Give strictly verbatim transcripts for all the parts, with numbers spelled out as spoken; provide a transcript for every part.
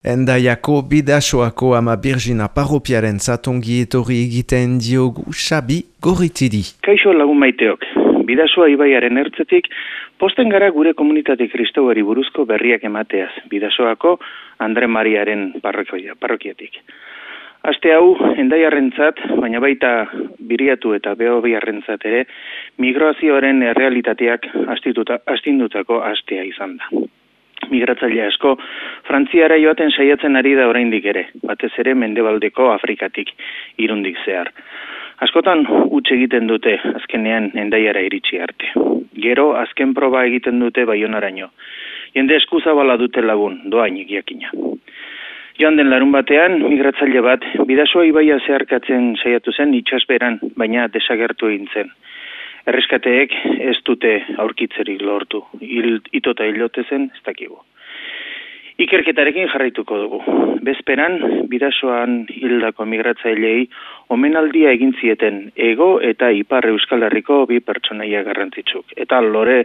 Endaiako Bidasoako ama Birjina parropiaren zatongi etorri egiten diogu Xabi Gorritidi. Kaixo lagun maiteok, Bidasoa ibaiaren ertzetik, posten gara gure komunitate kristauari buruzko berriak emateaz, Bidasoako Andre Mariaren parrokia, parrokiatik. Aste hau, endaiarrentzat, baina baita Biriatu eta Behobiarrentzat ere, migrazioaren errealitateak astindutako astea izan da. Migratzaile asko, Frantziara joaten saiatzen ari da oraindik ere, batez ere mendebaldeko Afrikatik irundik zehar. Askotan huts egiten dute azkenean endaiara iritsi arte. Gero azken proba egiten dute Baionaraino. Jende eskuzabala dute lagun, doainik jakina. Joan den larun batean, migratzaile bat, Bidasoa ibaia zeharkatzen saiatu zen itsasberan, baina desagertu egin zen. Erreskateek ez dute aurkitzerik lortu, Il, itota hilote zen ez dakigu. Ikerketarekin jarraituko dugu. Bezperan, Bidasoan hildako migratzailei omenaldia egin zieten Hego eta Ipar Euskal Herriko bi pertsonaia garrantzitsuk. Eta lore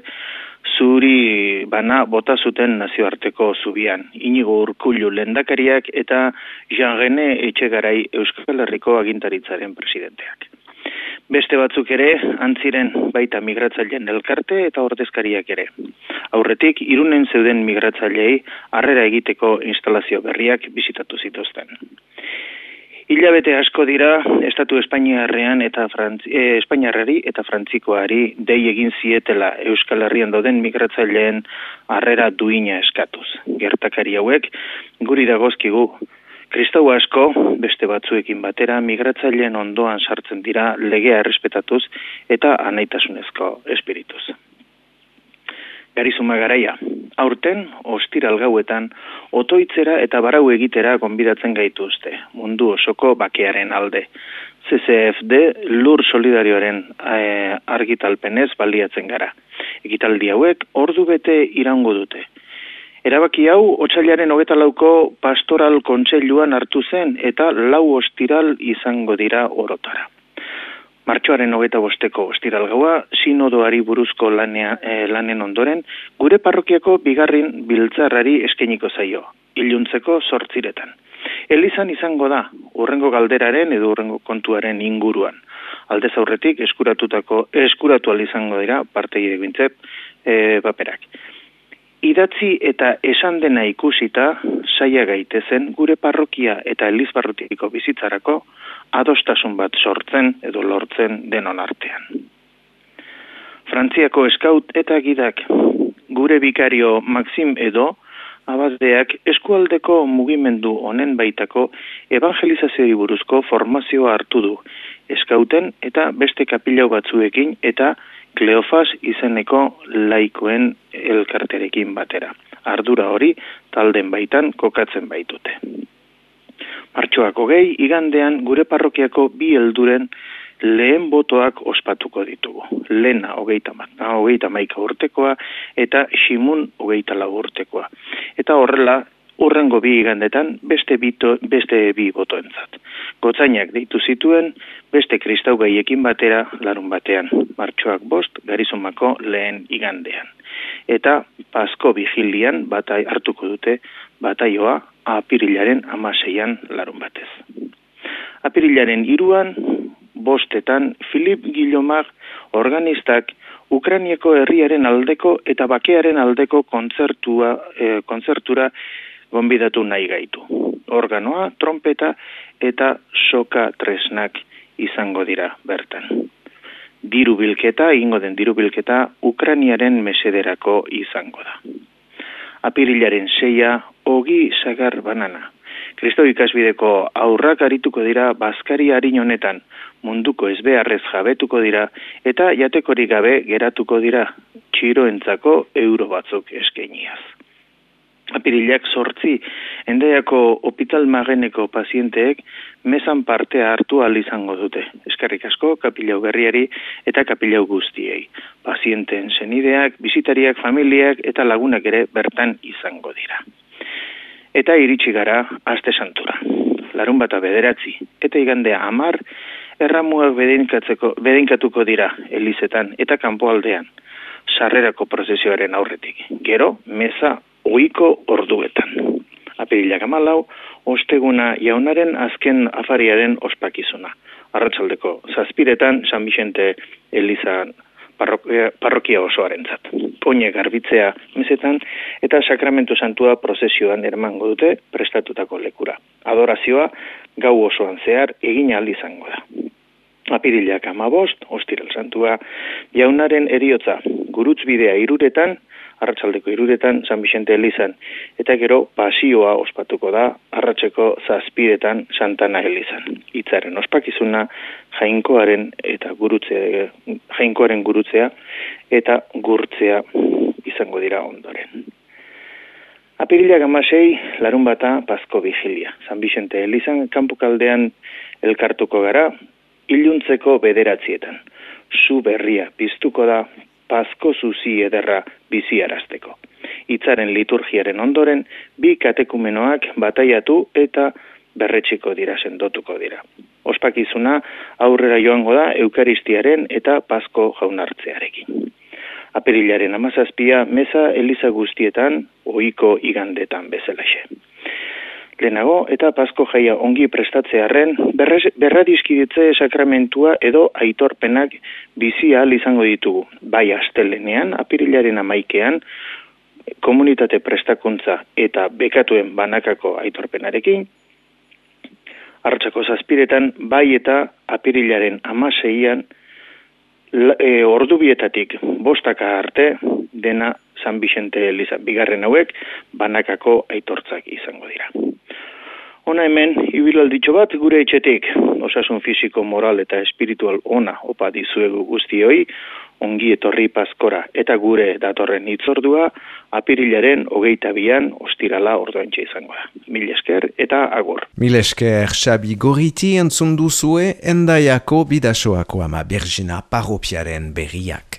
zuri bana bota zuten nazioarteko zubian. Inigo Urkullu lehendakariak eta Jean René Etxegarai Euskal Herriko agintaritzaren presidenteak. Beste batzuk ere, antziren baita migratzaileen elkarte eta ordezkariak ere. Aurretik, Irunen zeuden migratzailei harrera egiteko instalazio berriak bisitatu zituzten. Hilabete asko dira, Estatu Espainiarrean eta Frantzi, eh, Espainiarrari eta Frantzikoari dei egin zietela Euskal Herrian dauden migratzaileen harrera duina eskatuz. Gertakari hauek, guri dagozkigu, kristau asko, beste batzuekin batera, migratzaileen ondoan sartzen dira legea errespetatuz eta anaitasunezko espirituz. Garizuma garaia, aurten, ostiral gauetan, otoitzera eta barau egitera gonbidatzen gaituzte, mundu osoko bakearen alde. C C F D lur solidarioaren eh, argitalpenez baliatzen gara. Ekitaldi hauek ordu bete iraungo dute. Erabaki hau, otsailaren hogeita lauko pastoral kontseiluan hartu zen eta lau ostiral izango dira orotara. Martxoaren hogeita bosteko ostiral gaua, sinodoari buruzko lanea, eh, lanen ondoren, gure parrokiako bigarren biltzarrari eskainiko zaio, iluntzeko zortziretan. Elizan izango da, urrengo galderaren edo urrengo kontuaren inguruan. Aldez aurretik eskuratutako eskuratu izango dira parteide bintzet eh, paperak. Idatzi eta esan dena ikusita, saia gaitezen gure parrokia eta elizbarrutiko bizitzarako adostasun bat sortzen edo lortzen denon artean. Frantziako eskaut eta gidak gure bikario Maxim edo abazdeak eskualdeko mugimendu honen baitako evangelizazioari buruzko formazioa hartu du, eskauten eta beste kapilau batzuekin eta Kleofas izeneko laikoen elkarterekin batera. Ardura hori talden baitan kokatzen baitute. Martxoak hogei, igandean gure parrokiako bi helduren lehen botoak ospatuko ditugu. Lena hogeita, hogeita maika urtekoa eta Ximun hogeita lau urtekoa. Eta horrela, urrengo bi igandetan beste, bito, beste bi botoentzat. Gotzainak deitu zituen beste kristau gaiekin batera larun batean, martxoak bost, Garizumako lehen igandean. Eta Pasko vigilian batai hartuko dute bataioa apirilaren amaseian larun batez. Apirilaren iruan, bostetan, Filip Guillomar organistak Ukrainiako herriaren aldeko eta bakearen aldeko kontzertua, eh, kontzertura gonbidatu nahi gaitu. Organoa, trompeta eta soka tresnak izango dira bertan. Diru bilketa, egingo den diru bilketa, Ukrainiaren mesederako izango da. Apirilaren seia, Ogi Sagar Banana. Kristau ikasbideko aurrak arituko dira bazkari harin honetan, munduko ezbeharrez jabetuko dira eta jatekorik gabe geratuko dira txiroentzako euro batzuk eskainiaz. Apirilak sortzi, endaiako hospital mageneko pazienteek mesan partea hartu ahal izango dute. Eskerrik asko kapilau berriari eta kapilau guztiei. Pazienteen senideak, bisitariak, familiak eta lagunak ere bertan izango dira. Eta iritsi gara aste santura. Larun bata bederatzi eta igandea hamar erramuak bedeinkatuko dira elizetan eta kanpoaldean. Sarrerako prozesioaren aurretik. Gero, meza ohiko orduetan. Apirilak hamalau, osteguna jaunaren azken afariaren ospakizuna. Arratsaldeko zazpiretan San Vicente Elizan parrokia, parrokia osoarentzat. Oine garbitzea mesetan eta sakramentu santua prozesioan eramango dute prestatutako lekura. Adorazioa gau osoan zehar egin ahal izango da. Apirilak hamabost, ostiral santua, jaunaren eriotza, gurutzbidea iruretan, arratsaldeko iruretan San Vicente Elizan, eta gero pasioa ospatuko da arratseko zazpiretan Santana Elizan. Hitzaren ospakizuna jainkoaren eta gurutze, jainkoaren gurutzea eta gurtzea izango dira ondoren. Apirilak hamasei, larun bata, Pasko Vigilia. San Vicente Elizan kanpokaldean elkartuko gara, iluntzeko bederatzietan. Zu berria piztuko da Pasko zuzi ederra biziarazteko. Hitzaren liturgiaren ondoren, bi katekumenoak bataiatu eta berretxiko dira, sendotuko dira. Ospakizuna aurrera joango da Eukaristiaren eta Pasko jaunartzearekin. Apirilaren hamazazpia meza eliza guztietan, ohiko igandetan bezalaxe. Lehenago eta Pasko jaia ongi prestatzearren berradizkidetze sakramentua edo aitorpenak bizi ahal izango ditugu. Bai astelenean, apirilaren hamaikean, komunitate prestakuntza eta bekatuen banakako aitorpenarekin, arratsako zazpiretan, bai eta apirilaren hamaseian, e, ordubietatik bostaka arte, dena San Vicente Eliza, bigarren hauek, banakako aitortzak izango dira. Ona hemen, ibilalditxo bat gure etxetik, osasun fisiko, moral eta espiritual ona opa dizuegu guztioi, ongi etorri Paskora eta gure datorren hitzordua apirilaren hogeita bian ostirala ordoantxe izango da. Mil esker eta agur. Mil esker Xabi Gorriti entzun duzue Endaiako Bidasoako Ama Birjina parropiaren berriak.